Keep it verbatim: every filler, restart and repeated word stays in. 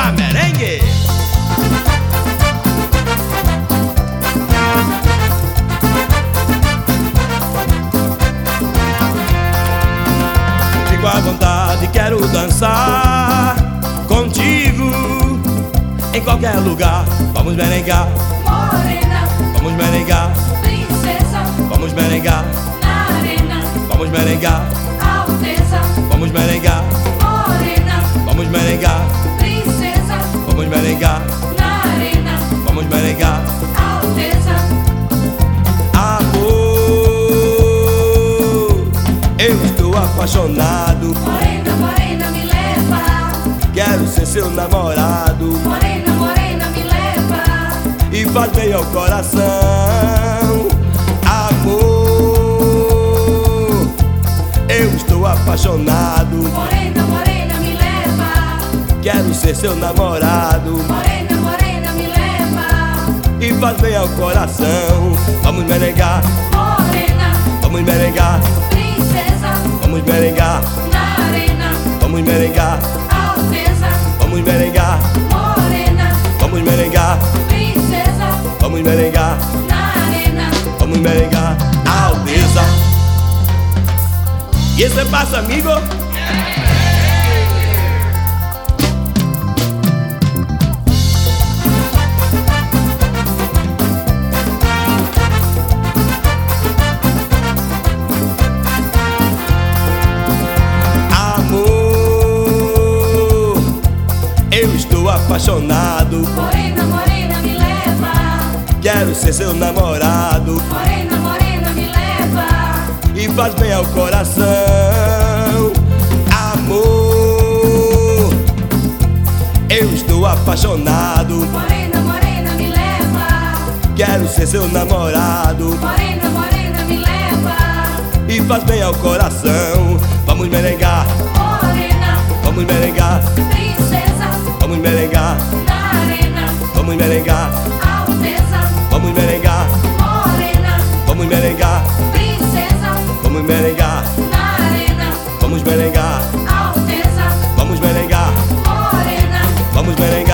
Viva merengue! Fico à vontade, quero dançar contigo em qualquer lugar. Vamos merengar, Morena, vamos merengar, princesa, vamos merengar, na arena, vamos merengar, Alteza. vamos merengar, Morena, vamos merengar, princesa, vamos merengar, na arena, vamos merengar. Alteza. Amor, eu estou apaixonado, Morena, morena, me leva. quero ser seu namorado Morena, morena, me leva. e faz bem ao coração. Amor, eu estou apaixonado, Morena, morena, me leva. quero ser seu namorado Morena, morena, me leva. e faz bem ao coração. Vamos merengar, Morena, vamos merengar, princesa, vamos merengar, na arena, vamos merengar, Alteza. vamos merengar, Morena, vamos merengar, princesa, vamos merengar, na arena. vamos merengar. Alteza. E esse passa, amigo? Amor, eu estou apaixonado, Morena, morena, me leva. quero ser seu namorado Morena, morena, me leva. e faz bem ao coração. Amor, eu estou apaixonado, Morena, morena, me leva. quero ser seu namorado Morena, morena, me leva. e faz bem ao coração. Vamos merengar, Morena, vamos merengar, princesa, vamos merengar, na arena, vamos merengar, Alteza. vamos merengar, Morena, vamos merengar, princesa, vamos merengar, na arena, vamos merengar, Alteza. vamos merengar, Morena, vamos merengar.